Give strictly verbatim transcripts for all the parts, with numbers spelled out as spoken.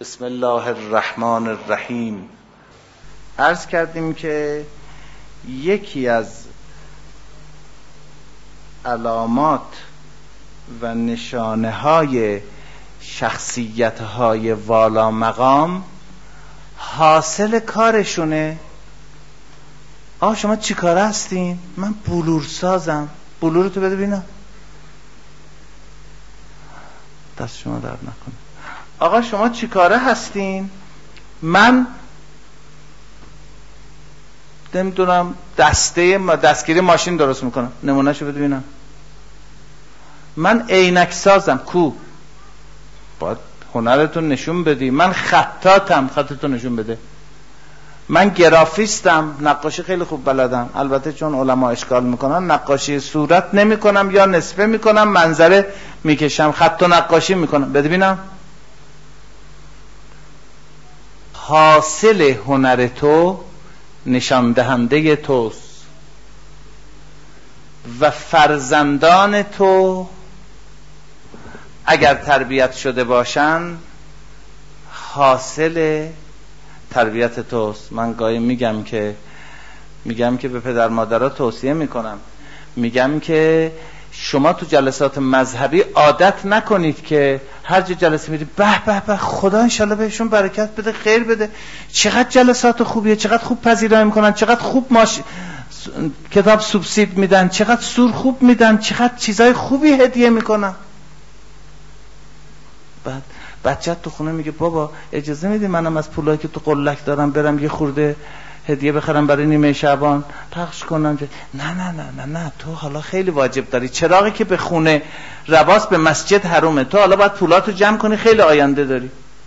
بسم الله الرحمن الرحیم. عرض کردیم که یکی از علامات و نشانه های شخصیت های والا مقام حاصل کارشونه. آقا شما چی کار هستین؟ من بلور سازم. بلورتو بده ببینم. دست شما درد نکنه. آقا شما چی کاره هستین؟ من نمیدونم دسته دستگیری ماشین درست میکنم. نمونهشو بده ببینم. من عینک سازم. کو؟ باید هنرتون نشون بدی. من خطاطم. خطتون نشون بده. من گرافیستم. نقاشی خیلی خوب بلدم. البته چون علما اشکال میکنن نقاشی صورت نمیکنم یا نصفه میکنم، منظره میکشم، خط و نقاشی میکنم. بده ببینم. حاصل هنر تو نشان دهنده توست و فرزندان تو اگر تربیت شده باشن حاصل تربیت توست. من گاهی میگم که میگم که به پدر مادرها توصیه میکنم، میگم که شما تو جلسات مذهبی عادت نکنید که هر جا جلسه میرید به به به خدا انشالله بهشون برکت بده، خیر بده، چقدر جلسات خوبیه، چقدر خوب پذیرایی میکنن، چقدر خوب ماش... کتاب سوبسید میدن، چقدر سور خوب میدن، چقدر چیزای خوبی هدیه میکنن. بعد بچه تو خونه میگه بابا اجازه میدی منم از پولایی که تو قلک دارم برم یه خورده هدیه بخرم برای نیمه شعبان پخش کنم؟ نه نه نه نه نه تو حالا خیلی واجب داری، چراغی که به خونه رواس به مسجد حرومه، تو حالا باید پولاتو جمع کنی، خیلی آینده داری.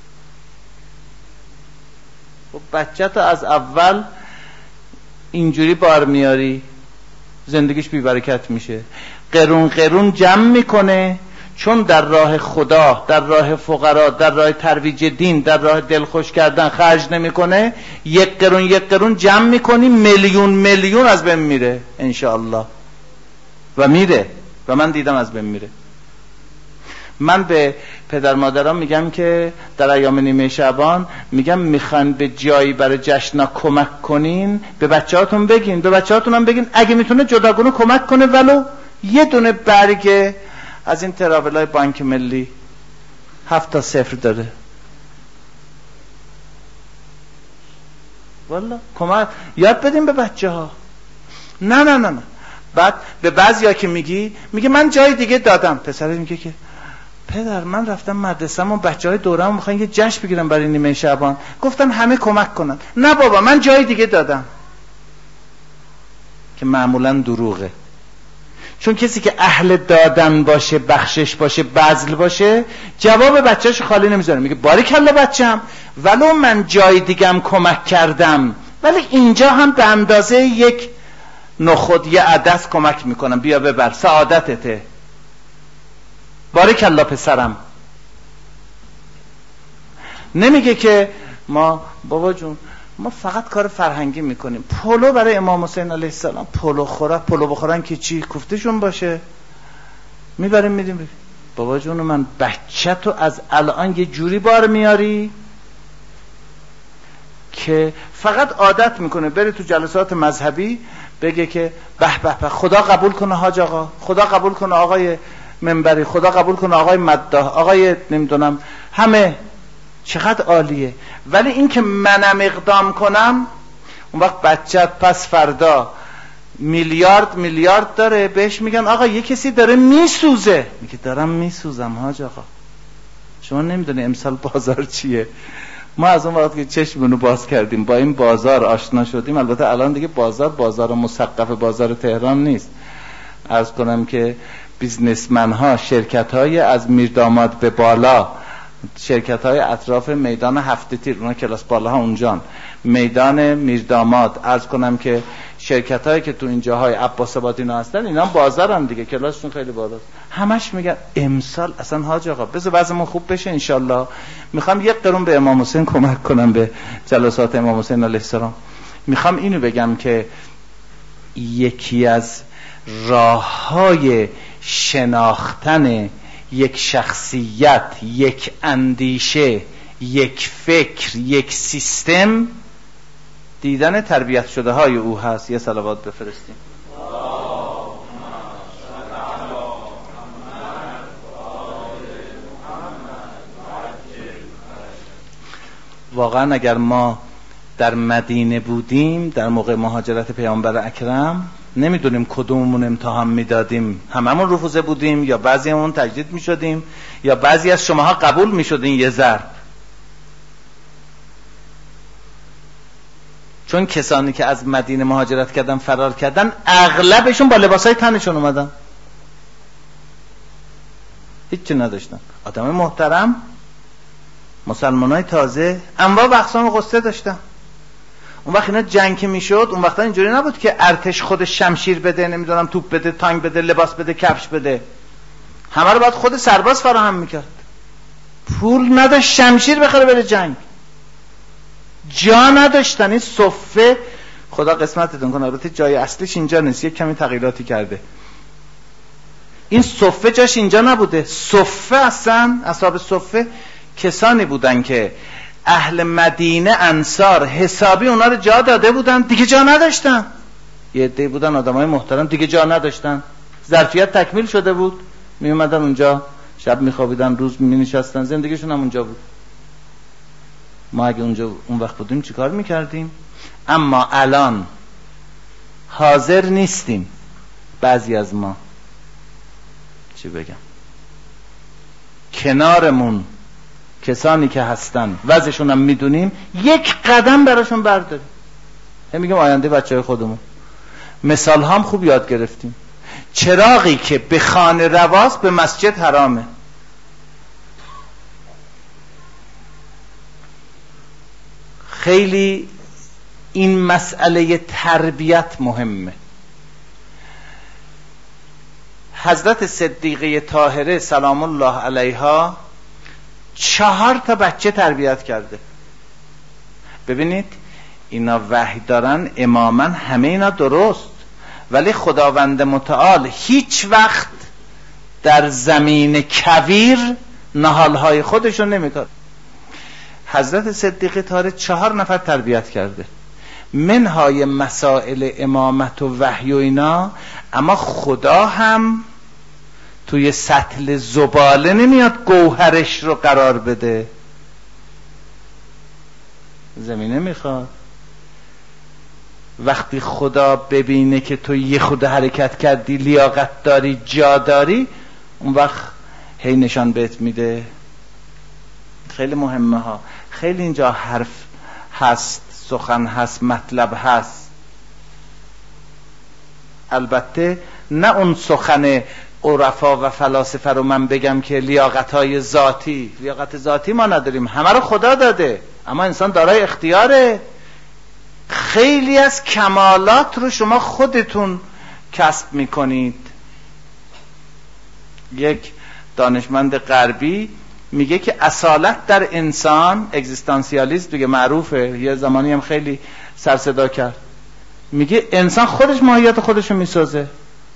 خب بچه تو از اول اینجوری بار میاری زندگیش بی برکت میشه. قرون قرون جمع میکنه چون در راه خدا، در راه فقرا، در راه ترویج دین، در راه دلخوش کردن خرج نمیکنه. یک قرون یک قرون جمع میکنی میلیون میلیون از بین میره انشاءالله. و میره و من دیدم از بین میره. من به پدر مادران میگم که در ایام نیمه شعبان میگم میخوان به جایی برای جشنا کمک کنین به بچه‌هاتون بگین، به بچه‌هاتون هم بگین اگه میتونه جداگونه کمک کنه ولو یه دونه برگ از این تراولای بانک ملی هفت تا صفر داره. والا کمک یاد بدیم به بچه ها. نه نه نه نه. بعد به بعضیا که میگی میگه من جای دیگه دادم. پسرش میگه که پدر من رفتم مدرسه‌م و بچهای دورم میخوان یه جشن بگیرم برای نیمه شعبان، گفتن همه کمک کنن. نه بابا من جای دیگه دادم. که معمولا دروغه. چون کسی که اهل دادن باشه، بخشش باشه، بذل باشه، جواب بچه‌اش خالی نمیذاره. میگه باریکلا بچه‌م ولو من جای دیگم کمک کردم ولی اینجا هم به اندازه یک نخود یه عدس کمک میکنم، بیا ببر سعادتته. باریکلا پسرم. نمیگه که ما بابا جون ما فقط کار فرهنگی میکنیم، پلو برای امام حسین علیه السلام، پلو خورا پلو بخورن که چی کوفتشون باشه میبریم میدیم. بابا جون من بچه تو از الان یه جوری بار میاری که فقط عادت میکنه بره تو جلسات مذهبی بگه که به به به خدا قبول کنه حاج آقا، خدا قبول کنه آقای منبری، خدا قبول کنه آقای مداح، آقای نمیدونم همه، چقدر عالیه. ولی این که منم اقدام کنم اون وقت بچت پس فردا میلیارد میلیارد داره بهش میگن آقا یه کسی داره میسوزه، میگه دارم میسوزم حاج آقا. شما نمیدونی امسال بازار چیه. ما از اون وقت که چشمونو باز کردیم با این بازار آشنا شدیم. البته الان دیگه بازار بازار مثقف بازار تهران نیست. عرض کنم که بیزنسمن ها، شرکت های از میرداماد به بالا، شرکت های اطراف میدان هفت تیر، اونا کلاس بالا ها اونجان، میدان میرداماد، عرض کنم که شرکت هایی که تو این جاهای عباس آباد اینا هستن اینا بازارن دیگه، کلاسشون خیلی بالاست. همش میگن امسال اصلا حاج آقا بذار وضعمون خوب بشه انشالله، میخوام یک قرون به امام حسین کمک کنم، به جلسات امام حسین علیه السلام. میخوام اینو بگم که یکی از راههای شناختن یک شخصیت، یک اندیشه، یک فکر، یک سیستم، دیدن تربیت شده های او هست. یه صلوات بفرستیم. واقعا اگر ما در مدینه بودیم در موقع مهاجرت پیامبر اکرم، نمیدونیم کدوممون امتحان میدادیم، هممون رفوزه بودیم یا بعضیمون تجدید میشدیم یا بعضی از شماها قبول میشدین یه ضرب. چون کسانی که از مدینه مهاجرت کردن فرار کردن اغلبشون با لباسای تنشون اومدن، هیچی نداشتن، آدم محترم، مسلمانای تازه، انواع و اقسام قصه داشتن. اون وقت اینا جنگ که میشد اون وقتا اینجوری نبود که ارتش خودش شمشیر بده، نمیدونم توپ بده، تانک بده، لباس بده، کفش بده، همه رو باید خود سرباز فراهم میکرد. پول نداشت شمشیر بخره بره جنگ، جا نداشتن. این صفه خدا قسمتتون کنه، البته جای اصلیش اینجا نیست، یک کمی تغییراتی کرده. این صفه جاش اینجا نبوده. صفه اصلا اصحاب صفه کسانی بودن که اهل مدینه انصار حسابی اونا رو جا داده بودن، دیگه جا نداشتن. یه عده‌ای بودن آدمای محترم دیگه جا نداشتن، ظرفیت تکمیل شده بود، می اومدن اونجا، شب میخوابیدن، روز می نشستن، زندگیشون هم اونجا بود. ما اگه اونجا اون وقت بودیم چیکار میکردیم؟ اما الان حاضر نیستیم. بعضی از ما چی بگم، کنارمون کسانی که هستن وضعشون هم میدونیم، یک قدم براشون برداریم. هم میگم آینده بچهای خودمون. مثال هم خوب یاد گرفتیم. چراغی که به خانه رواست به مسجد حرامه. خیلی این مسئله تربیت مهمه. حضرت صدیقه طاهره سلام الله علیها چهار تا بچه تربیت کرده. ببینید اینا وحی دارن اماما، همه اینا درست، ولی خداوند متعال هیچ وقت در زمین کویر نهالهای خودشون نمیکرد. حضرت صدیقه طاهره چهار نفر تربیت کرده، منهای مسائل امامت و وحی و اینا. اما خدا هم توی سطل زباله نمیاد گوهرش رو قرار بده، زمینه میخواد. وقتی خدا ببینه که تو یه خود حرکت کردی، لیاقت داری، جا داری، اون وقت هی نشان بهت میده. خیلی مهمه ها، خیلی اینجا حرف هست، سخن هست، مطلب هست. البته نه اون سخن عرفا و فلاسفه رو من بگم که لیاقت‌های ذاتی، لیاقت ذاتی ما نداریم، همه رو خدا داده، اما انسان دارای اختیاره. خیلی از کمالات رو شما خودتون کسب میکنید. یک دانشمند غربی میگه که اصالت در انسان، اگزیستانسیالیسم دیگه معروفه، یه زمانی هم خیلی سر صدا کرد، میگه انسان خودش ماهیت خودش رو میسازه.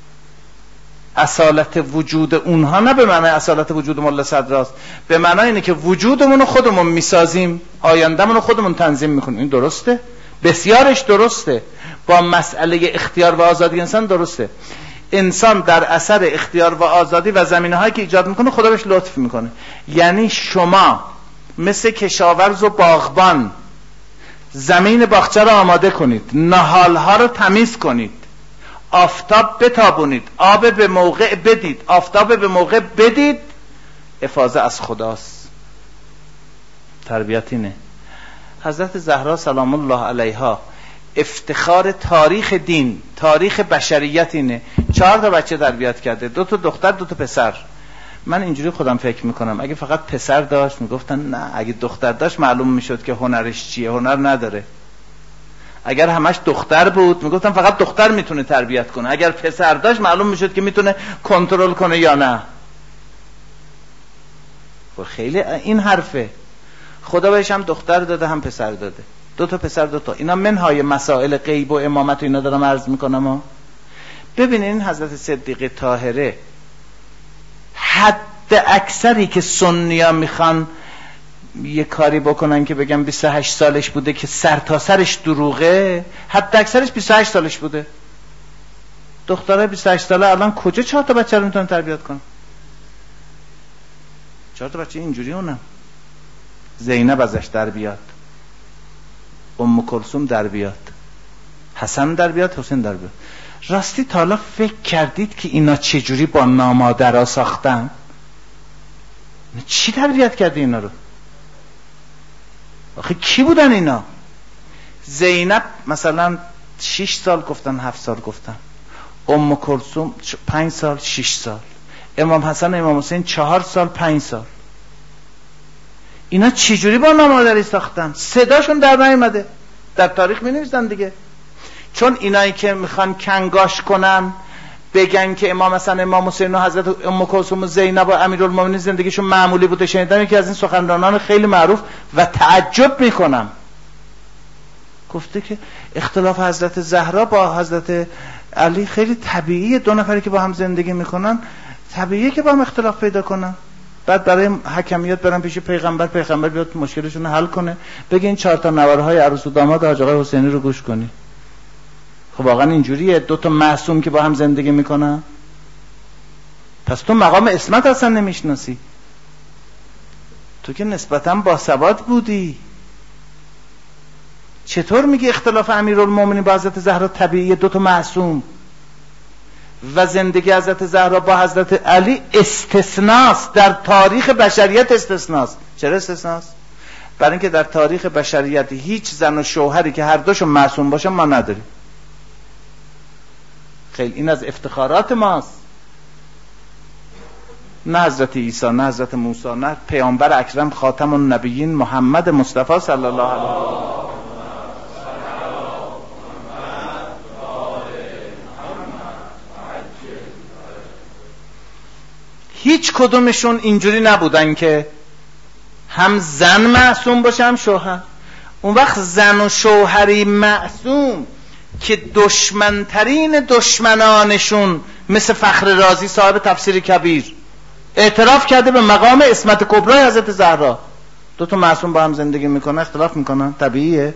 اصالت وجود اونها نه به معنی اصالت وجود ملا صدراست، به معنی اینه که وجودمون رو خودمون میسازیم، آیندهمون رو خودمون تنظیم میکنیم. این درسته، بسیارش درسته. با مسئله اختیار و آزادی انسان درسته. انسان در اثر اختیار و آزادی و زمینه‌هایی که ایجاد میکنه خدا بهش لطف میکنه. یعنی شما مثل کشاورز و باغبان زمین باغچه رو آماده کنید، نهالها رو تمیز کنید، آفتاب بتابونید، آب به موقع بدید، آفتاب به موقع بدید، افاضه از خداست. تربیت اینه. حضرت زهرا سلام الله علیها افتخار تاریخ دین، تاریخ بشریت اینه. چهار تا بچه تربیت کرده، دو تا دختر، دو تا پسر. من اینجوری خودم فکر میکنم اگه فقط پسر داشت میگفتن نه، اگه دختر داشت معلوم میشد که هنرش چیه، هنر نداره. اگر همش دختر بود میگفتن فقط دختر میتونه تربیت کنه، اگر پسر داشت معلوم میشد که میتونه کنترل کنه یا نه. خیلی این حرفه. خدا بهش هم دختر داده هم پسر داده، دو تا پسر دو تا. اینا منهای مسائل غیب و امامت و اینا دارم عرض میکنم ها. ببینین حضرت صدیقه طاهره حد اکثری که سنیا میخوان یه کاری بکنن که بگم بیست و هشت سالش بوده که سر تا سرش دروغه، حد اکثرش بیست و هشت سالش بوده. دختره بیست و هشت ساله الان کجا چهار تا بچه رو میتونن تربیت کنن؟ چهار تا بچه اینجوری اونم. زینب ازش در بیاد، ام کلثوم در بیاد، حسن در بیاد، حسین در بیاد. راستی تا حالا فکر کردید که اینا چجوری با نامادرها ساختن؟ چی تربیت کردی اینا رو؟ آخه کی بودن اینا؟ زینب مثلا شش سال گفتن، هفت سال گفتن، ام کلثوم پنج سال، شش سال، امام حسن امام حسین چهار سال، پنج سال. اینا چجوری با نامادری ساختن؟ صداشون در نیامده، در تاریخ می نویسن دیگه. چون اینایی که میخوان کنگاش کنن بگن که امام حسن امام حسین و حضرت ام کلثوم و زینب و امیرالمومنین زندگیشون معمولی بوده، شنیدم یکی از این سخنرانان خیلی معروف و تعجب میکنم گفته که اختلاف حضرت زهرا با حضرت علی خیلی طبیعیه، دو نفری که با هم زندگی میکنن طبیعیه که با هم اختلاف پیدا کنن. بعد برای حکمیت برن پیش پیغمبر، پیغمبر بیاد مشکلشون رو حل کنه، بگه این چهار تا نواره های عروس و داماد حاج آقای حسینی رو گوش کنی. خب واقعا اینجوریه دو تا معصوم که با هم زندگی میکنن؟ پس تو مقام عصمت اصلا نمیشناسی، تو که نسبتا باسواد بودی. چطور میگی اختلاف امیرالمومنین با حضرت زهرا طبیعیه، دو تا معصوم، و زندگی حضرت زهرا با حضرت علی استثناست، در تاریخ بشریت استثناست. چرا استثناست؟ برای اینکه در تاریخ بشریت هیچ زن و شوهری که هر دوشون معصوم باشن ما نداریم. خیلی این از افتخارات ماست. نه حضرت عیسی، نه حضرت موسی، نه پیامبر اکرم خاتم النبیین محمد مصطفی صلی الله علیه و آله. هیچ کدومشون اینجوری نبودن که هم زن معصوم باشه هم شوهر. اون وقت زن و شوهری معصوم که دشمنترین دشمنانشون مثل فخر رازی صاحب تفسیر کبیر اعتراف کرده به مقام عصمت کبرای حضرت زهرا، دو تا معصوم با هم زندگی میکنن اختلاف میکنن، طبیعیه.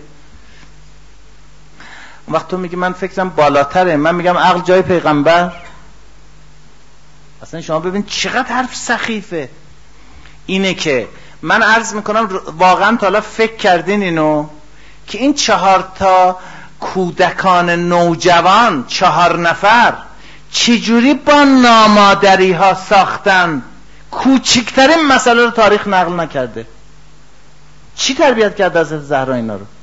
اون وقت تو میگی من فکرم بالاتره، من میگم عقل جای پیغمبر. اصلا شما ببین چقدر حرف سخیفه. اینه که من عرض میکنم واقعا تا حالا فکر کردین اینو که این چهار تا کودکان نوجوان، چهار نفر چجوری با نامادری ها ساختن؟ کوچکترین مسئله رو تاریخ نقل نکرده. چی تربیت کرده از زهرا اینا رو؟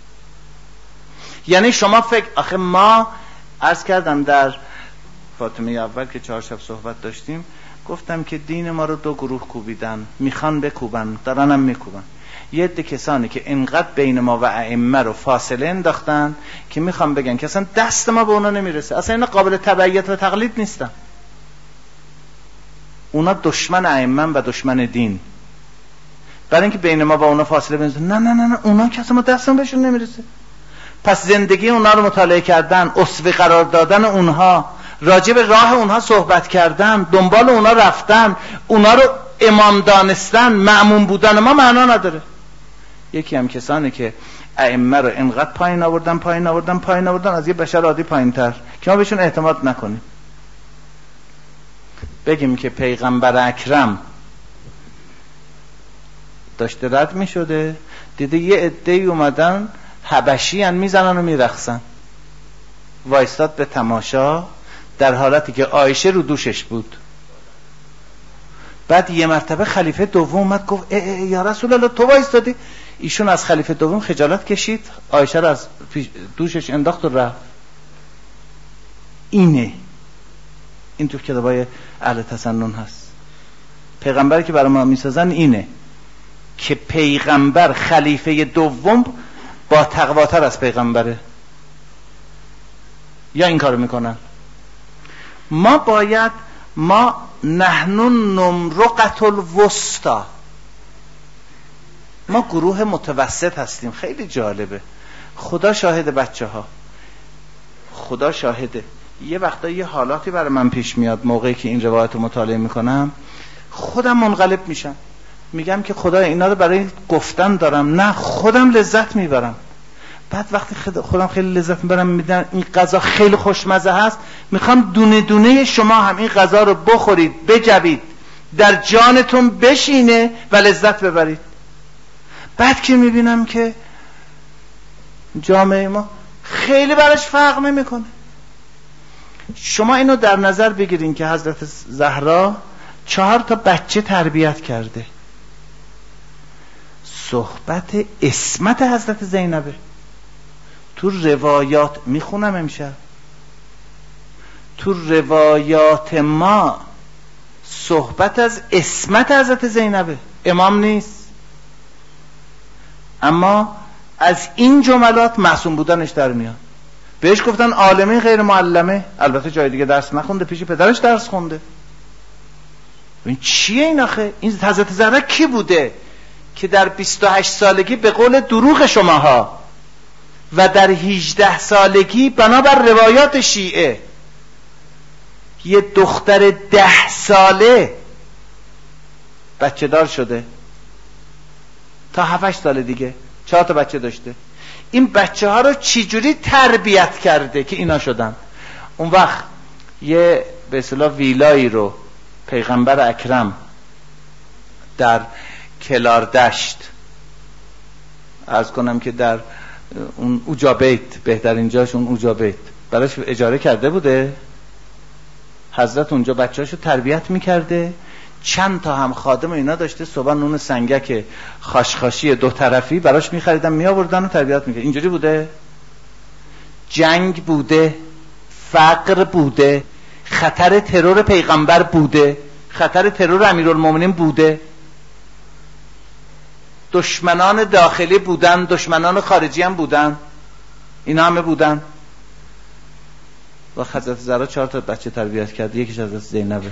یعنی شما فکر، آخه ما عرض کردم در فاطمه اول که چهار شب صحبت داشتیم گفتم که دین ما رو دو گروه کوبیدن، میخوان بکوبن، دارن هم میکوبن. یه عده کسانی که انقدر بین ما و ائمه رو فاصله انداختن که میخوان بگن که اصلا دست ما به اونا نمیرسه، اصلا اینا قابل تبعیت و تقلید نیستن، اونا دشمن ائمه و دشمن دین، برای اینکه بین ما و اونا فاصله بندازن. نه نه نه نه، اونا که اصلا ما دستمون بهشون نمیرسه. پس زندگی اونا رو مطالعه کردن، اسوه قرار دادن اونها، راجع به راه اونها صحبت کردن، دنبال اونا رفتن، اونا رو امام دانستن، مأمون بودن ما معنا نداره. یکی هم کسانی که ائمه رو انقدر پایین آوردن پایین آوردن پایین آوردن از یه بشر عادی پایین‌تر که ما بهشون اعتماد نکنیم. بگیم که پیغمبر اکرم داشته رد می شده، دیده یه عده‌ای اومدن حبشی ان میزنن و میرقصن، وایستاد به تماشا در حالتی که عایشه رو دوشش بود. بعد یه مرتبه خلیفه دوم اومد گفت ای ای یا رسول الله تو وایستادی؟ ایشون از خلیفه دوم خجالت کشید، عایشه رو از دوشش انداخت و رفت. اینه این تو کتابای اهل تسنن هست. پیغمبری که برای ما میسازن اینه که پیغمبر خلیفه دوم با تقواتر از پیغمبره، یا این کارو میکنن. ما باید ما نحن نمرقة الوسطی، ما گروه متوسط هستیم. خیلی جالبه، خدا شاهد بچه ها، خدا شاهده. یه وقتا یه حالاتی برای من پیش میاد موقعی که این روایت رو مطالعه میکنم، خودم منقلب میشم. میگم که خدا اینا رو برای گفتن دارم، نه خودم لذت میبرم. بعد وقتی خودم خیلی لذت میبرم میدن این غذا خیلی خوشمزه هست، میخوام دونه دونه شما هم این غذا رو بخورید، بجوید، در جانتون بشینه و لذت ببرید. بعد که میبینم که جامعه ما خیلی براش فرق نمیکنه. شما اینو در نظر بگیرین که حضرت زهرا چهار تا بچه تربیت کرده. صحبت عصمت حضرت زینبه تو روایات میخونم امشب. تو روایات ما صحبت از عصمت حضرت زینبه. امام نیست، اما از این جملات معصوم بودنش در میاد. بهش گفتن عالمه غیر معلمه، البته جای دیگه درس نخونده، پیش پدرش درس خونده. این چیه این آخه؟ این حضرت زهرا کی بوده که در بیست و هشت سالگی به قول دروغ شماها و در هجده سالگی بنابر روایات شیعه یه دختر ده ساله بچه دار شده، تا هفت هشت سال دیگه چهار تا بچه داشته. این بچه ها رو چجوری تربیت کرده که اینا شدن؟ اون وقت یه به اصطلاح ویلایی رو پیغمبر اکرم در کلاردشت، عرض کنم که در اون اوجابیت، بهترین جاش اون اوجابیت، براش اجاره کرده بوده. حضرت اونجا بچه‌هاشو تربیت میکرده، چند تا هم خادم اینا داشته، صبح نون سنگک خاشخاشی دو طرفی براش میخریدن میآوردن و تربیت میکرد. اینجوری بوده؟ جنگ بوده، فقر بوده، خطر ترور پیغمبر بوده، خطر ترور امیرالمومنین بوده، دشمنان داخلی بودن، دشمنان خارجی هم بودن، اینا همه بودن. و حضرت زهرا چهار تا بچه تربیت کرد، یکیش حضرت زینبه.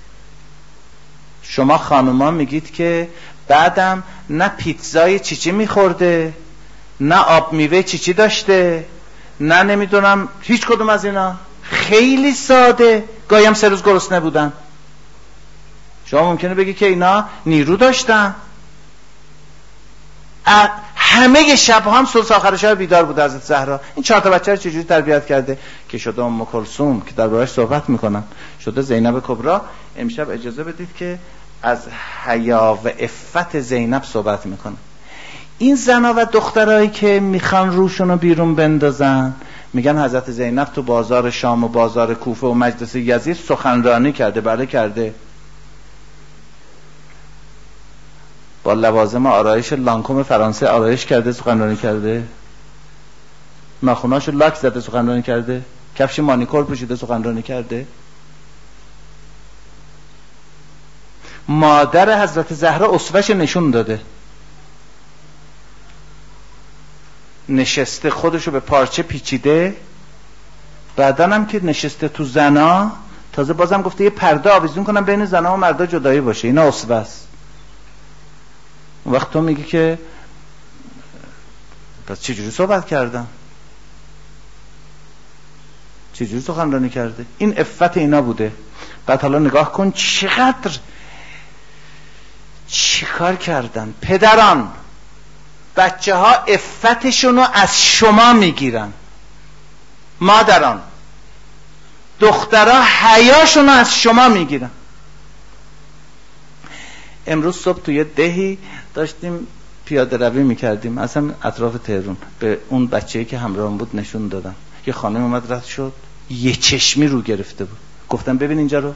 شما خانوما میگید که بعدم نه پیتزای چیچی میخورده، نه آب میوه چیچی داشته، نه نمیدونم هیچ کدوم از اینا، خیلی ساده، گاهی هم سه روز گرسنه بودن. شما ممکنه بگی که اینا نیرو داشتن. همه شب هم ثلث آخر شب بیدار بود حضرت زهرا. این چهار تا بچه رو چجوری تربیت کرده که شده ام کلثوم که درباره‌اش صحبت میکنم، شده زینب کبرا. امشب اجازه بدید که از حیا و عفت زینب صحبت میکنم. این زنا و دخترایی که میخوان روشونو بیرون بندازن، میگن حضرت زینب تو بازار شام و بازار کوفه و مجلس یزید سخنرانی کرده. بله کرده، با لوازم آرایش لانکوم فرانسه آرایش کرده، سخنرانی کرده، ناخوناشو لاک زده، سخنرانی کرده، کفش مانیکور پوشیده، سخنرانی کرده. مادر حضرت زهرا اسوه‌ش نشون داده، نشسته خودشو به پارچه پیچیده، بعدن هم که نشسته تو زنا، تازه بازم گفته یه پرده آویزون کنم بین زنا و مردا جدایی باشه. اینا اسوه است. اون وقت تو میگی که پس چجوری صحبت کردن، چجوری سخنرانی کرده؟ این عفت اینا بوده. بعد حالا نگاه کن چقدر چیکار کردن پدران. بچه ها عفتشونو از شما میگیرن، مادران دخترها حیاشونو از شما میگیرن. امروز صبح توی دهی داشتیم پیاده روی میکردیم، اصلا اطراف تهران، به اون بچه‌ای که همراهم بود نشون دادم. یه خانم اومد رد شد، یه چشمی رو گرفته بود. گفتم ببین اینجا رو،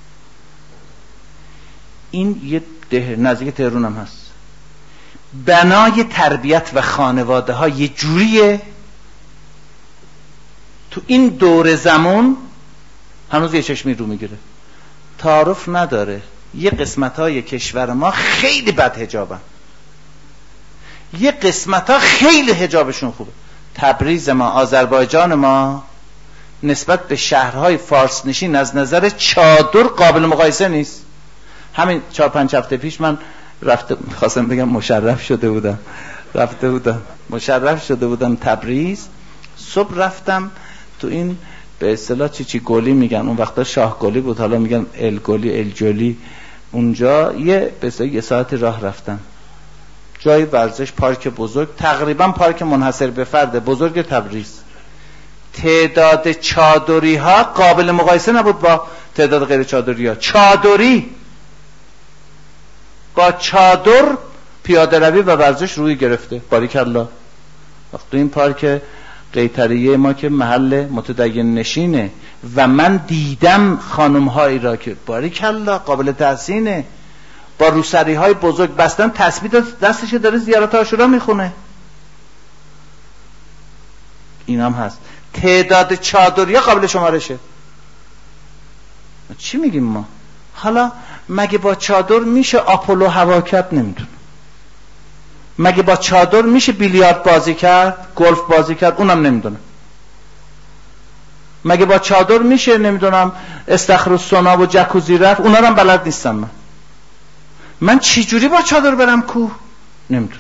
این یه ده نزدیک تهران هم هست، بنای تربیت و خانواده ها یه جوریه تو این دور زمان هنوز یه چشمی رو میگیره. تعارف نداره. یه قسمت های کشور ما خیلی بد حجابن، یه قسمت ها خیلی حجابشون خوبه. تبریز ما، آذربایجان ما نسبت به شهرهای فارس نشین از نظر چادر قابل مقایسه نیست. همین چهار پنج هفته پیش من رفته، خواستم بگم مشرف شده بودم، رفته بودم مشرف شده بودم تبریز. صبح رفتم تو این به اصطلاح چی چی گلی میگن، اون وقتا شاه گلی بود، حالا میگن ال گلی، ال جلی، اونجا یه بسیار یه ساعت راه رفتم، جای ورزش، پارک بزرگ، تقریبا پارک منحصر به فرد بزرگ تبریز. تعداد چادری ها قابل مقایسه نبود با تعداد غیر چادری ها. چادری با چادر پیاده روی و ورزش روی گرفته. باریکالله. وقتی این پارک قیطریه ما که محل متدین نشینه و من دیدم خانم هایی را که باریکالله قابل تحسینه، با روسری های بزرگ بستن، تسبیح دستش داره زیارت عاشورا میخونه. این هم هست. تعداد چادری قابل شمارشه. چی میگیم ما؟ حالا مگه با چادر میشه آپولو هوا کرد؟ نمیدونم. مگه با چادر میشه بیلیارد بازی کرد، گلف بازی کرد؟ اونم نمیدونم. مگه با چادر میشه نمیدونم استخر و سونا و جکوزی رفت؟ اونا رو هم بلد نیستم من. من چی جوری با چادر برم کوه؟ نمیدونم.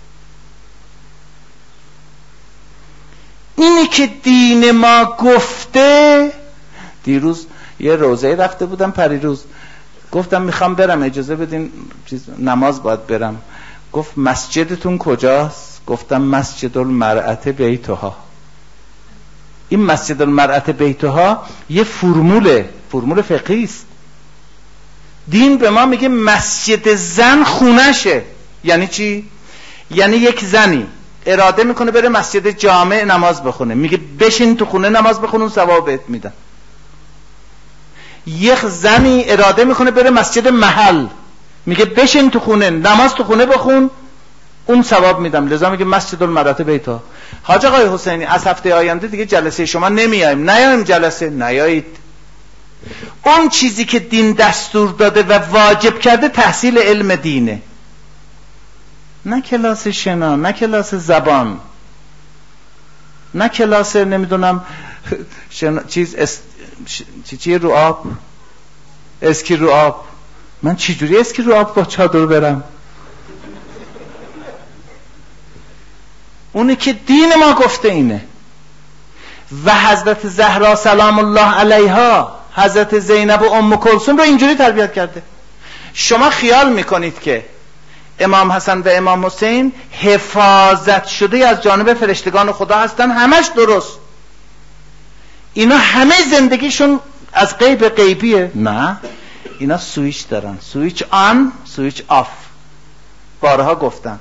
اینی که دین ما گفته. دیروز یه روزه رفته بودم، پریروز گفتم میخوام برم، اجازه بدین چیز نماز باید برم. گفت مسجدتون کجاست؟ گفتم مسجد المرأة بیتها. این مسجد المرأة بیتها یه فرموله، فرمول فقهی است. دین به ما میگه مسجد زن خونشه. یعنی چی؟ یعنی یک زنی اراده میکنه بره مسجد جامع نماز بخونه، میگه بشین تو خونه نماز بخون، اون ثواب بهت میدن. یک زنی اراده میکنه بره مسجد محل، میگه بشین تو خونه نماز تو خونه بخون، اون ثواب میدم. لذا میگه مسجد المرأة بیتها. حاج آقای حسینی از هفته آینده دیگه جلسه شما نمیایم. نیایم جلسه، نیایید. اون چیزی که دین دستور داده و واجب کرده تحصیل علم دینه، نه کلاس شنا، نه کلاس زبان، نه کلاس نمیدونم شنا... چیز اس... چی چی رو آب، اسکی رو آب. من چی جوری اسکی رو آب با چادر برم؟ اونی که دین ما گفته اینه. و حضرت زهرا سلام الله علیها، حضرت زینب و ام کلثوم رو اینجوری تربیت کرده. شما خیال میکنید که امام حسن و امام حسین حفاظت شده از جانب فرشتگان خدا هستن؟ همش درست. اینا همه زندگیشون از غیب غیبیه؟ نه، اینا سویچ دارن، سویچ آن، سویچ آف. بارها گفتم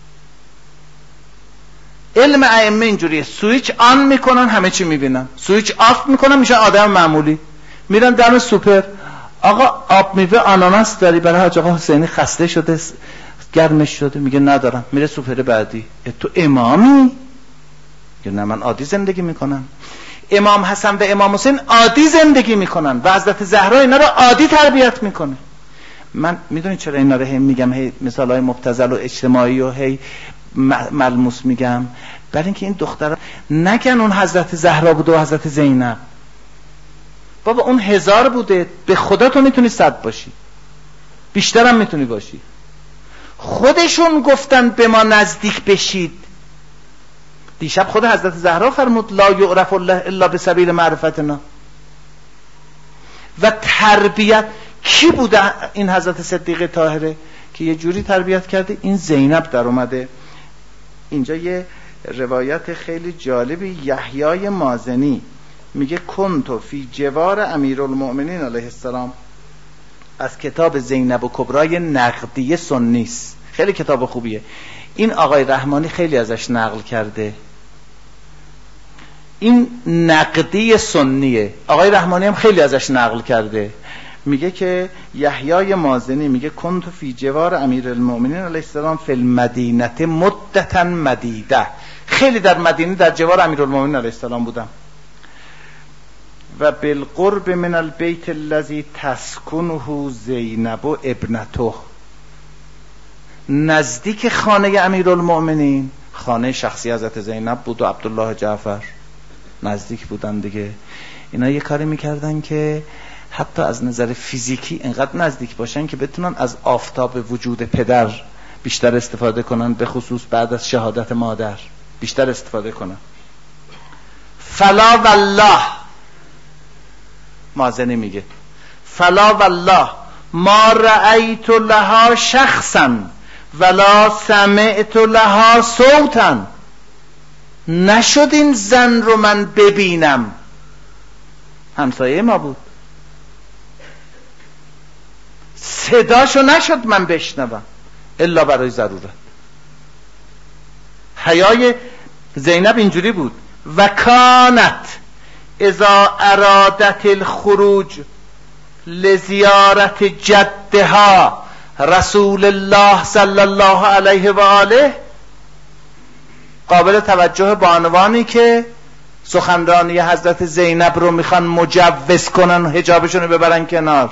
علم ائمه اینجوریه، سویچ آن میکنن همه چی میبینن، سویچ آف میکنن میشن آدم معمولی. میرن دم سوپر، آقا آب میوه آناناس داری؟ برای حاج آقا حسینی خسته شده گرمش شده، میگه ندارم. میره سوپر بعدی، تو امامی؟ میگه نه من عادی زندگی میکنم. امام حسن و امام حسین عادی زندگی میکنن و حضرت زهرا اینا رو عادی تربیت میکنه. من میدونید چرا اینا رو هی میگم، هی مثالای مبتذل و اجتماعی و هی ملموس میگم؟ برای اینکه این دخترها نگن اون حضرت زهرا بوده و حضرت زینب. بابا اون هزار بوده، به خدا تو میتونی صد باشی، بیشترم میتونی باشی. خودشون گفتن به ما نزدیک بشید. دیشب خود حضرت زهرا فرمود لا یعرف الله الا بسبیل معرفتنا. و تربیت کی بوده؟ این حضرت صدیقه طاهره که یه جوری تربیت کرده. این زینب در اومده اینجا یه روایت خیلی جالبی، یحیای مازنی میگه کنتو فی جوار امیرالمؤمنین علیه السلام، از کتاب زینب و کبرای نقدی سنی است. خیلی کتاب خوبیه. این آقای رحمانی خیلی ازش نقل کرده. این نقدی سنیه، آقای رحمانی هم خیلی ازش نقل کرده. میگه که یحیای مازنی میگه کنتو فی جوار امیرالمؤمنین علیه السلام فی المدینه مدتا مدیده، خیلی در مدینه در جوار امیرالمؤمنین علیه السلام بودم. و بالقرب من البیت الذی تسکنه زینب و ابنته، نزدیک خانه امیرالمؤمنین، خانه شخصی حضرت زینب بود و عبدالله جعفر، نزدیک بودن دیگه. اینا یه کاری میکردن که حتی از نظر فیزیکی انقدر نزدیک باشن که بتونن از آفتاب وجود پدر بیشتر استفاده کنن، به خصوص بعد از شهادت مادر بیشتر استفاده کنن. فلا والله، مازنی میگه فلا والله ما رأیت لها شخصا ولا سمعت لها صوتا، نشد این زن رو من ببینم، همسایه ما بود، صداشو نشد من بشنوم الا برای ضرورت. حیای زینب اینجوری بود. و کانت اذا ارادت الخروج لزیارت جدها رسول الله صلی الله علیه و آله، قابل توجه بانوانی که سخنرانی حضرت زینب رو میخوان مجوز کنن و حجابشون رو ببرن کنار.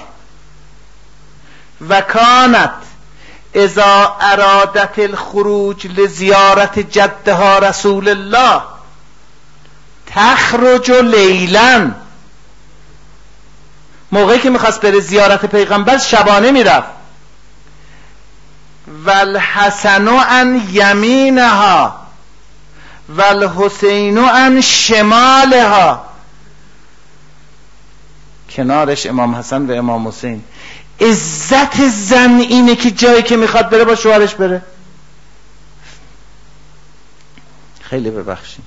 و کانت اذا ارادت الخروج لزیارت جدها رسول الله تخرج لیلا، موقعی که میخواست بره زیارت پیغمبر شبانه میرفت. والحسن عن یمینها والحسین عن شمالها، کنارش امام حسن و امام حسین. عزت زن اینه که جایی که میخواد بره با شوهرش بره. خیلی ببخشید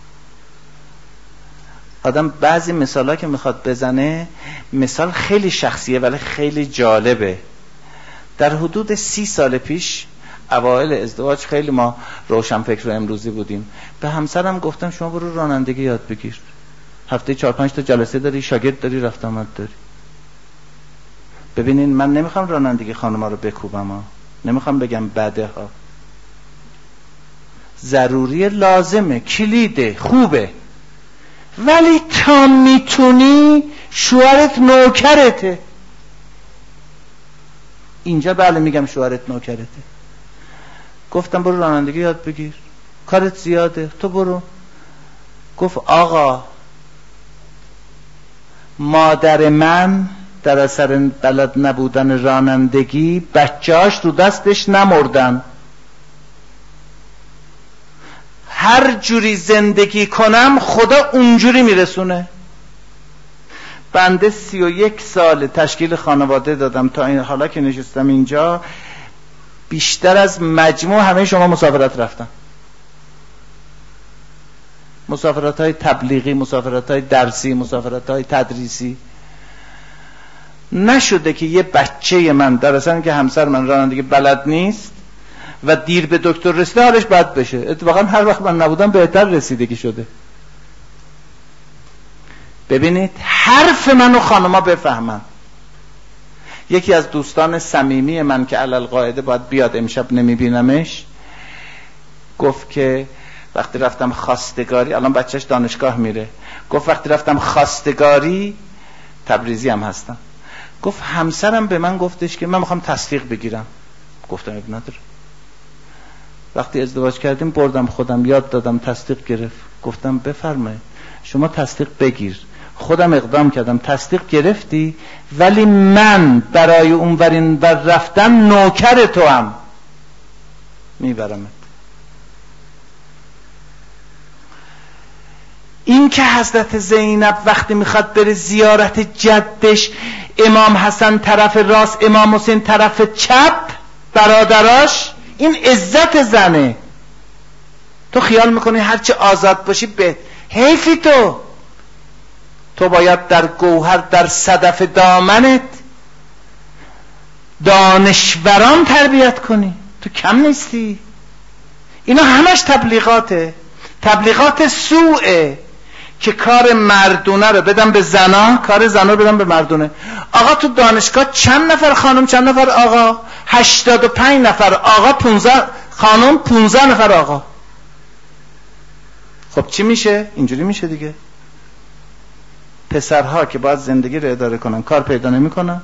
آدم بعضی مثالا که میخواد بزنه، مثال خیلی شخصیه ولی خیلی جالبه. در حدود سی سال پیش اوایل ازدواج خیلی ما روشن فکر و امروزی بودیم. به همسرم گفتم شما برو رانندگی یاد بگیر، هفته چهار پنج تا جلسه داری، شاگرد داری، رفت آمد داری. ببینین من نمیخوام رانندگی خانم‌ها رو بکوبم ها، نمیخوام بگم بده ها، ضروری، لازمه، کلیده، خوبه، ولی تا میتونی شوهرت نوکرته. اینجا بله میگم شوهرت نوکرته. گفتم برو رانندگی یاد بگیر، کارت زیاده، تو برو. گفت آقا مادر من در اثر بلد نبودن رانندگی بچه‌اش رو دستش نمردن، هر جوری زندگی کنم خدا اونجوری میرسونه. بنده سی و یک سال تشکیل خانواده دادم، تا این حالا که نشستم اینجا بیشتر از مجموع همه شما مسافرت رفتم، مسافرت های تبلیغی، مسافرت های درسی، مسافرت های تدریسی. نشده که یه بچه من در اصلا که همسر من رانندگی بلد نیست و دیر به دکتر رسیده حالش بد بشه. اتفاقا هر وقت من نبودم بهتر رسیدگی شده. ببینید حرف منو خانما بفهمن. یکی از دوستان صمیمی من که علل قاعده باید بیاد، امشب نمیبینمش، گفت که وقتی رفتم خواستگاری، الان بچهش دانشگاه میره، گفت وقتی رفتم خواستگاری، تبریزی هم هستم، گفت همسرم به من گفتش که من میخوام تصدیق بگیرم. گفتم اب نداره. وقتی ازدواج کردیم بردم خودم یاد دادم، تصدیق گرفت. گفتم بفرمایید شما تصدیق بگیر. خودم اقدام کردم، تصدیق گرفتی، ولی من برای اونورین بر رفتن نوکر تو هم میبرمت. این که حضرت زینب وقتی میخواد بره زیارت جدش، امام حسن طرف راست، امام حسین طرف چپ، برادراش، این عزت زنه. تو خیال میکنی هرچی آزاد باشی به حیفی تو تو باید در گوهر، در صدف دامنت دانشوران تربیت کنی. تو کم نیستی. اینا همش تبلیغاته، تبلیغات سوءه که کار مردونه رو بدن به زنا، کار زنا رو بدن به مردونه. آقا تو دانشگاه چند نفر خانم چند نفر آقا؟ هشتاد و پنج نفر آقا، پونزده خانم، پونزده نفر آقا. خب چی میشه؟ اینجوری میشه دیگه. پسرها که باید زندگی رو اداره کنن کار پیدا نمی کنن،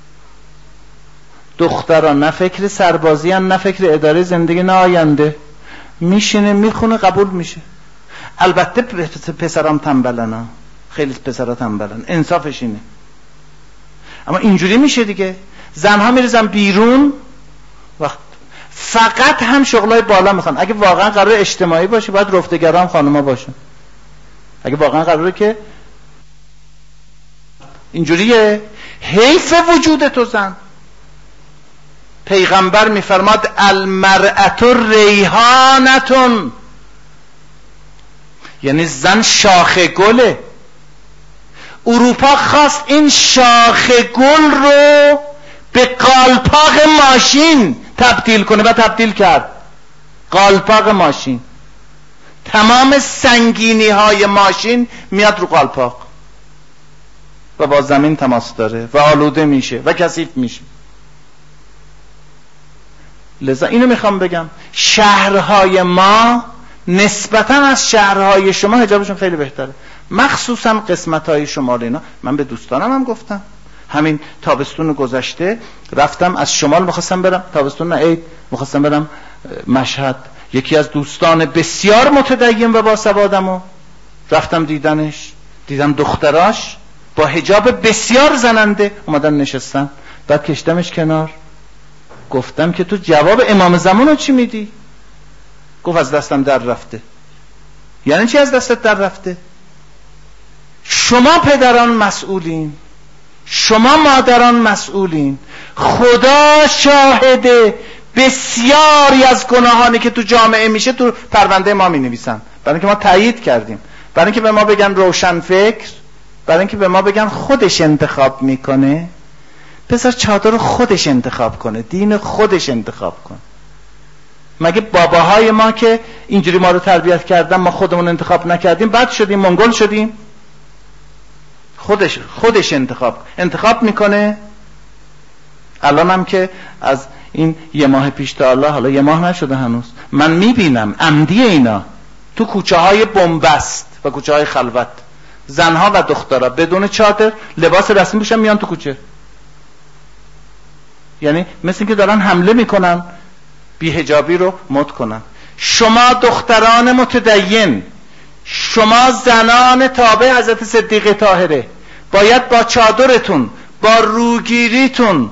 دختران نه فکر سربازی هم نه فکر اداره زندگی، نه آینده. میشینه میخونه قبول میشه. البته پسرام تنبلن، خیلی پسرها تنبلن، انصافش اینه. اما اینجوری میشه دیگه. زنها میریزن بیرون وقت فقط هم شغلای بالا میخوان. اگه واقعا قرار اجتماعی باشه باید رفتگرام خانوما باشن. اگه واقعا قراره که اینجوریه، حیف وجود تو زن. پیغمبر میفرماد المرأة ریحانتون، یعنی زن شاخ گله. اروپا خواست این شاخ گل رو به قالپاق ماشین تبدیل کنه و تبدیل کرد. قالپاق ماشین، تمام سنگینی های ماشین میاد رو قالپاق و با زمین تماس داره و آلوده میشه و کثیف میشه. لذا اینو میخوام بگم، شهرهای ما نسبتا از شهرهای شما حجابشون خیلی بهتره، مخصوصا قسمتهای شمال. اینا من به دوستانم هم گفتم، همین تابستون گذشته رفتم از شمال، میخواستم برم تابستون عید، میخواستم برم مشهد. یکی از دوستان بسیار متدین و باسوادمو رفتم دیدنش، دیدم دختراش با حجاب بسیار زننده اومدن نشستن. بعد کشتمش کنار، گفتم که تو جواب امام زمان رو چی میدی؟ گفت از دستم در رفته. یعنی چی از دستت در رفته؟ شما پدران مسئولین، شما مادران مسئولین. خدا شاهده بسیاری از گناهانی که تو جامعه میشه تو پرونده ما می نویسن، برای اینکه ما تایید کردیم، برای اینکه به ما بگن روشن فکر، برای اینکه به ما بگن خودش انتخاب میکنه. بذار چادر خودش انتخاب کنه، دین خودش انتخاب کنه. مگه باباهای ما که اینجوری ما رو تربیت کردن ما خودمون انتخاب نکردیم بعد شدیم منگول شدیم؟ خودش خودش انتخاب انتخاب میکنه. الان هم که از این یه ماه پیش تا الله، حالا یه ماه نشده هنوز، من میبینم عمدی اینا تو کوچه های بنبست و کوچه های خلوت، زنها و دخترها بدون چادر لباس رسمی بشن میان تو کوچه. یعنی مثل اینکه دارن حمله میکنن بی‌حجابی رو مد کنن. شما دختران متدین، شما زنان تابع حضرت صدیقه طاهره، باید با چادرتون، با روگیریتون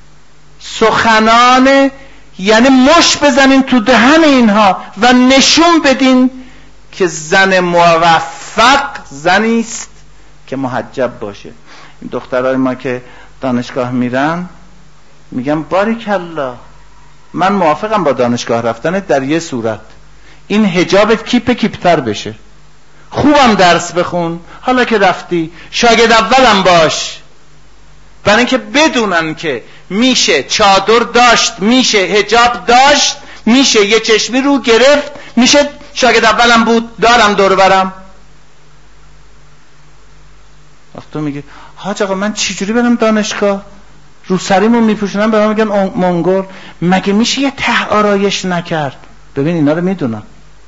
سخنان یعنی مش بزنین تو دهن اینها و نشون بدین که زن موفق زنی است که محجب باشه. این دخترای ما که دانشگاه میرن میگم باریکالله، من موافقم با دانشگاه رفتن در یه صورت، این حجابت کیپ کیپتر بشه، خوبم درس بخون، حالا که رفتی شاگرد اولم باش، برای اینکه بدونن که میشه چادر داشت، میشه حجاب داشت، میشه یه چشمی رو گرفت، میشه شاگرد اولم بود، دارم دور برم. وقت تو میگه حاج آقا من چجوری برم دانشگاه؟ رو سریمون میپوشونم به من میگن منگول. مگه میشه یه ته آرایش نکرد؟ ببین اینا رو میدونم،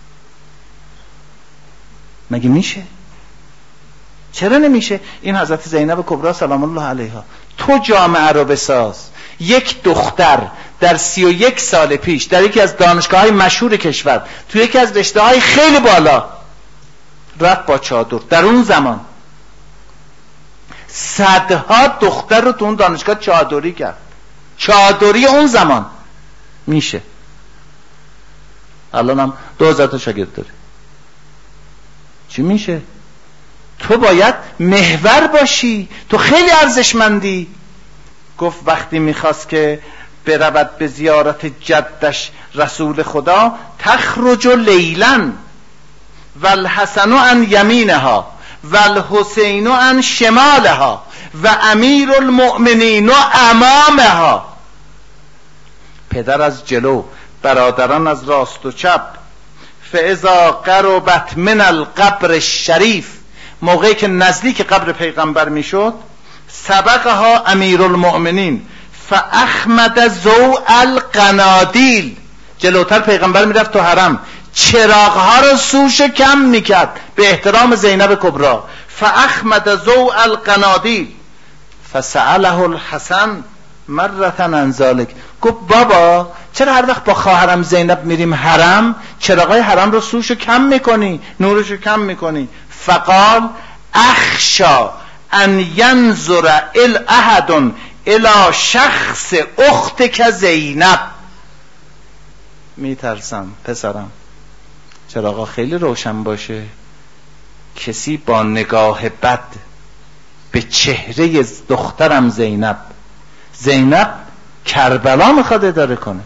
مگه میشه؟ چرا نمیشه؟ این حضرت زینب کبرا سلام الله علیها، تو جامعه رو بساز. یک دختر در سی و یک سال پیش در یکی از دانشگاه های مشهور کشور تو یکی از رشته های خیلی بالا رفت با چادر. در اون زمان صدها دختر رو تو اون دانشگاه چادری کرد. چادری اون زمان میشه. الان هم دو هزار تا شاگرد داره. چی میشه؟ تو باید محور باشی، تو خیلی ارزشمندی. گفت وقتی میخواست که برود به زیارت جدش رسول خدا، تخرج لیلا والحسن عن یمینها والحسین عن شمالها و امیر المؤمنین امامها. پدر از جلو، برادران از راست و چپ. فاذا قربت من القبر الشریف، موقعی که نزدیک قبر پیغمبر میشد، سبقها امیر المؤمنین فاخمد ذو القنادیل، جلوتر پیغمبر میرفت تو حرم، چراغها رو سوش کم میکرد به احترام زینب کبرا. فاخمد ذو القنادیل فسأله الحسن مرة عن ذلك. گفت بابا چرا هر وقت با خواهرم زینب میریم حرم چراغای حرم رو سوشو کم میکنی، نورشو کم میکنی؟ فقال اخشا ان ینظر احد الى شخص اختک زینب. میترسم پسرم چراغا خیلی روشن باشه، کسی با نگاه بد به چهره دخترم زینب، زینب کربلا میخواد اداره کنه،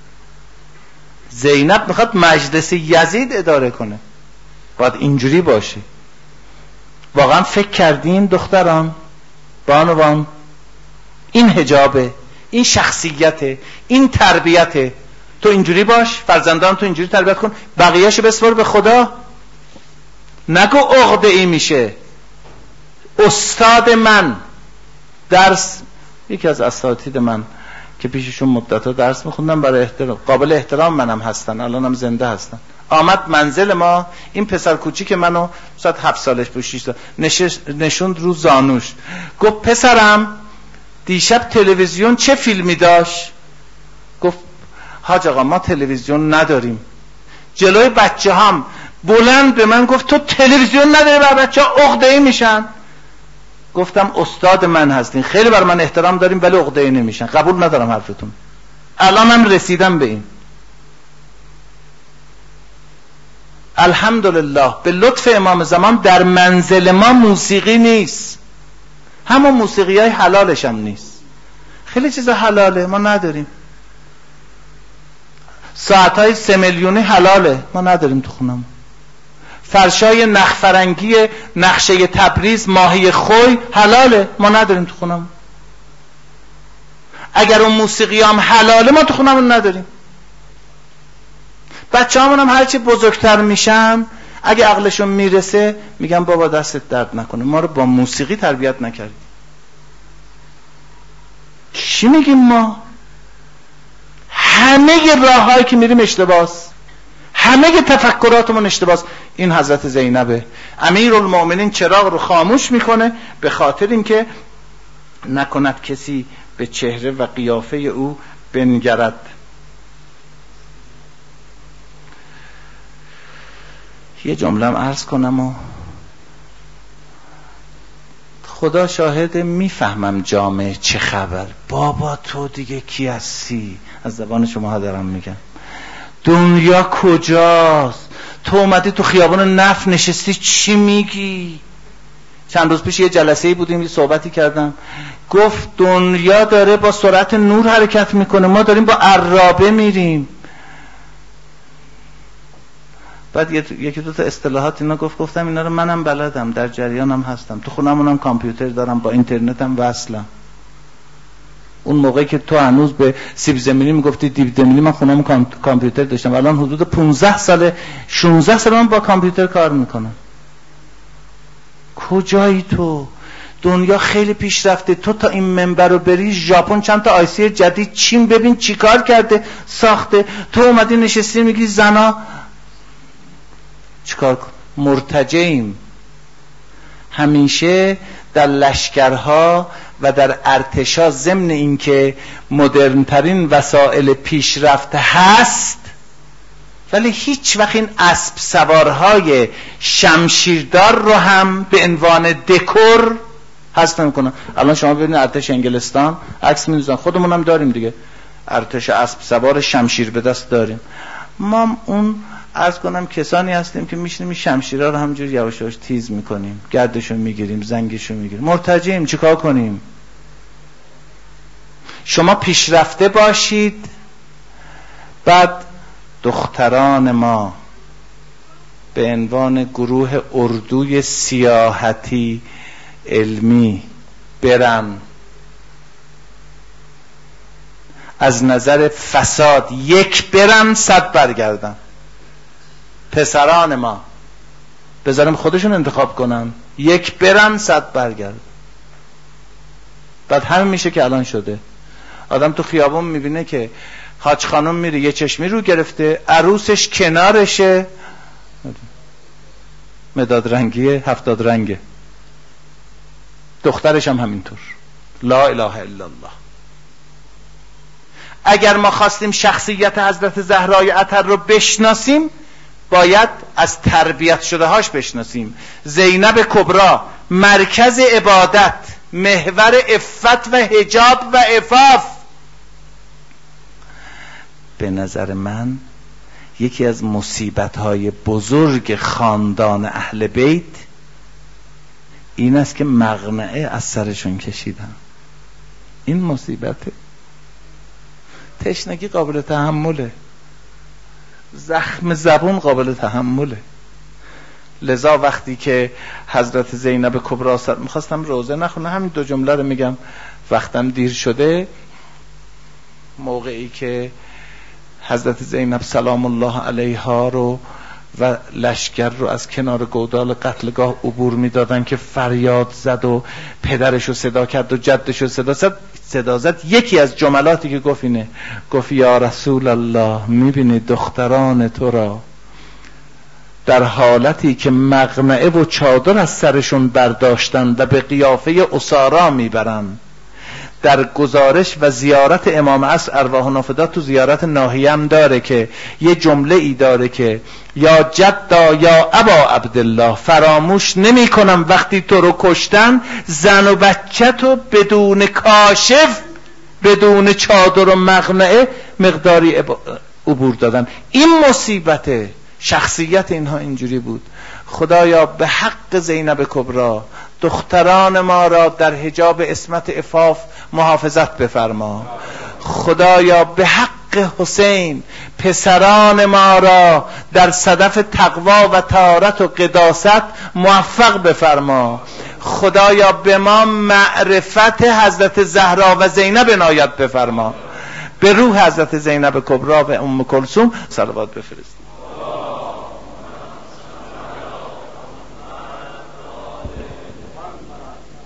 زینب میخواد مجلس یزید اداره کنه. باید اینجوری باشه. واقعا فکر کردین دختران بانوان این حجابه، این شخصیته، این تربیته، تو اینجوری باش، فرزندان تو اینجوری تربیت کن، بقیه‌شو بسپار به خدا. نگو عقده ای میشه. استاد من درس، یکی از اساتید من که پیششون مدت‌ها درس میخوندم، برای احترام قابل احترام منم هستن، الانم زنده هستن، آمد منزل ما، این پسر کوچیک منو شاید هفت سالش بود، شش سال، نشوند رو زانوش، گفت پسرم دیشب تلویزیون چه فیلمی داشت؟ گفت حاج آقا ما تلویزیون نداریم. جلوی بچه هم بلند به من گفت تو تلویزیون نداری، بر بچه ها عقده ای میشن. گفتم استاد من هستین، خیلی بر من احترام داریم ولی عقده ای نمیشن، قبول ندارم حرفتون. الانم رسیدم به این. الحمدلله به لطف امام زمان در منزل ما موسیقی نیست، همون موسیقی های حلالش هم نیست. خیلی چیزا حلاله ما نداریم، ساعت های سه میلیونی حلاله ما نداریم تو خونم، فرشای نخفرنگی نقشه تبریز ماهی خوی حلاله ما نداریم تو خونم. اگر اون موسیقی هم حلاله ما تو خونمون نداریم. بچه همون هم هرچی بزرگتر میشن اگه عقلشون میرسه میگن بابا دستت درد نکنه، ما رو با موسیقی تربیت نکردی. چی میگیم ما؟ همه راههایی که میریم اشتباس، همه تفکراتمون اشتباس. این حضرت زینبه امیرالمؤمنین چراغ رو خاموش میکنه به خاطر اینکه نکند کسی به چهره و قیافه او بنگرد. یه جمله هم عرض کنم و خدا شاهد میفهمم جامعه چه خبر. بابا تو دیگه کی هستی؟ از زبان شما دارم میگم. دنیا کجاست؟ تو اومدی تو خیابان نفت نشستی چی میگی؟ چند روز پیش یه جلسه‌ای بودیم، یه صحبتی کردم، گفت دنیا داره با سرعت نور حرکت میکنه، ما داریم با عرابه میریم. بعد یکی دو تا اصطلاحات اینا گفت، گفتم اینا رو منم بلدم، در جریانم هستم، تو خونمونم کامپیوتر دارم، با اینترنتم وصلم. اون موقعی که تو هنوز به سیب زمینی میگفتی دیب زمینی، من خونم کامپیوتر داشتم. الان حدود پانزده ساله شانزده ساله من با کامپیوتر کار میکنم. کجایی تو؟ دنیا خیلی پیشرفته. تو تا این منبر رو بری ژاپن چند تا آیسی جدید، چین ببین چیکار کرده ساخته، تو اومدی نشستی میگی زنا چیکار کن؟ مرتجعیم. همیشه در لشکرها و در ارتشا ضمن اینکه مدرنترین وسایل پیشرفته هست، ولی هیچ وقت این اسب سوارهای شمشیردار رو هم به عنوان دکور هست نمی‌کنن. الان شما ببینید ارتش انگلستان عکس می‌ذارن، خودمون هم داریم دیگه، ارتش اسب سوار شمشیر به دست داریم. ما اون عرض کنم کسانی هستیم که میشینیم این شمشیرها رو همینجوری یواش یواش تیز میکنیم، گردشو میگیریم، زنگشو میگیریم. مرتجعیم، چیکار کنیم؟ شما پیشرفته باشید، بعد دختران ما به عنوان گروه اردوی سیاحتی علمی برن، از نظر فساد یک برن صد برگردن. پسران ما بذاریم خودشون انتخاب کنن، یک برن صد برگردن. بعد همین میشه که الان شده. آدم تو خیابون میبینه که حاج خانم میره یه چشمی رو گرفته، عروسش کنارشه، مداد رنگیه، هفتاد رنگه، دخترش هم همینطور. لا اله الا الله. اگر ما خواستیم شخصیت حضرت زهرای اطهر رو بشناسیم، باید از تربیت شده هاش بشناسیم. زینب کبرا مرکز عبادت، محور عفت و حجاب و عفاف. به نظر من یکی از مصیبت‌های بزرگ خاندان اهل بیت این است که مقنعه از سرشون کشیدن. این مصیبته. تشنگی قابل تحمله، زخم زبون قابل تحمله. لذا وقتی که حضرت زینب کبری سر میخواستم روزه نخونه، همین دو جمله رو میگم وقتم دیر شده. موقعی که حضرت زینب سلام الله علیها رو و لشکر رو از کنار گودال قتلگاه عبور میدادن که فریاد زد و پدرش رو صدا کرد و جدش رو صدا زد صدا زد یکی از جملاتی که گفت اینه، گفت یا رسول الله میبینی دختران تو را در حالتی که مقنعه و چادر از سرشون برداشتن و به قیافه اسارا میبرن. در گزارش و زیارت امام عصر ارواح نافذات تو زیارت ناحیه هم داره که یه جمله ای داره که یا جدا یا ابا عبدالله، فراموش نمی کنم وقتی تو رو کشتن زن و بچه تو بدون کاشف بدون چادر و مقنعه مقداری عبور دادن. این مصیبته. شخصیت اینها اینجوری بود. خدایا به حق زینب کبری دختران ما را در حجاب عصمت عفاف محافظت بفرما. خدایا به حق حسین پسران ما را در صدف تقوا و طهارت و قداست موفق بفرما. خدایا به ما معرفت حضرت زهرا و زینب عنایت بفرما. به روح حضرت زینب کبری و ام کلثوم صلوات بفرست.